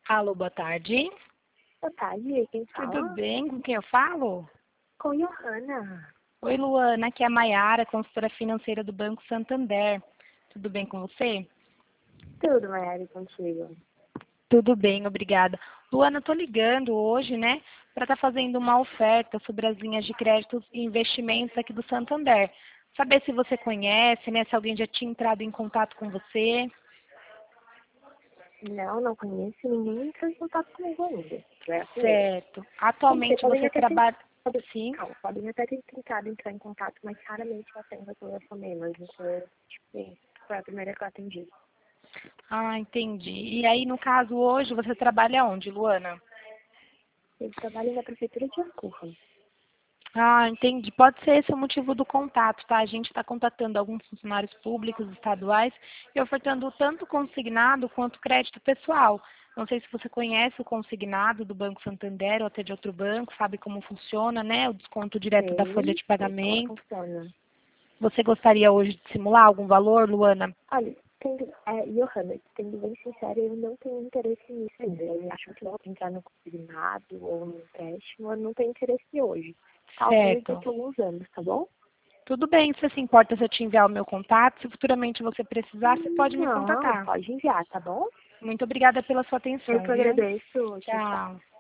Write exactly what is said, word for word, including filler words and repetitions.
Alô, boa tarde. Boa tarde, quem fala? Tudo bem? Com quem eu falo? Com Johanna. Oi, Luana, aqui é a Maiara, consultora financeira do Banco Santander. Tudo bem com você? Tudo, Maiara, e contigo? Tudo bem, obrigada. Luana, eu tô ligando hoje, né, para estar fazendo uma oferta sobre as linhas de créditos e investimentos aqui do Santander. Saber se você conhece, né, se alguém já tinha entrado em contato com você. Não, não conheço, ninguém entrou em contato comigo ainda. É, Certo. Quer dizer, Atualmente podem você até ter, trabalha... podem, Sim. calma, podem até ter tentado entrar em contato, mas raramente eu atendo a telefonemas, então, tipo, foi a primeira que eu atendi. Ah, entendi. E aí, no caso, hoje você trabalha onde, Luana? Eu trabalho na prefeitura de Ascurra. Ah, entendi. Pode ser esse o motivo do contato, tá? A gente está contatando alguns funcionários públicos estaduais e ofertando tanto consignado quanto crédito pessoal. Não sei se você conhece o consignado do Banco Santander ou até de outro banco, sabe como funciona, né? O desconto direto da folha Sei, de sei como pagamento. funciona. Você gostaria hoje de simular algum valor, Luana? Olha, sendo, é, Johanna, sendo bem sincera, eu não tenho interesse nisso ainda. Eu acho que não entrar no consignado ou no empréstimo, eu não tenho interesse hoje. Talvez Certo. daqui a alguns anos, tá bom? Tudo bem, se se importa se eu te enviar o meu contato, se futuramente você precisar, você pode me Não, contatar. pode enviar, tá bom? Muito obrigada pela sua Eu atenção, que viu? agradeço. Tchau, tchau. Tchau.